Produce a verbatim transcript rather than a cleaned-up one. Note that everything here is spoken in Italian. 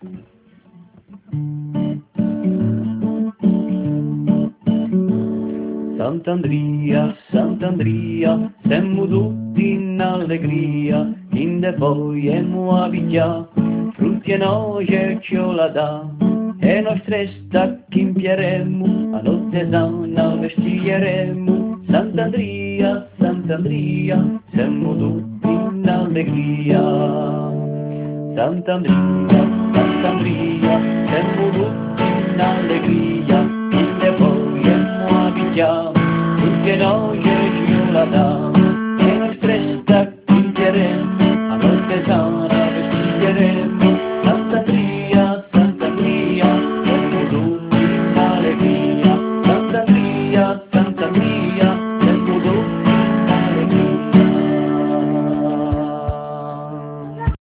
Sant'Andria, Sant'Andria, semmo tutti in allegria, in de poi e muaviglia, frutti e noce e ciolata, e nostre stacchi impieremmo, a notte sana vestieremmo, Sant'Andria, Sant'Andria, semmo tutti in allegria. Sant'Andria, Sant'Andria, semmo tutti in allegria, in de poi e muaviglia, tutti e noce e ciolata,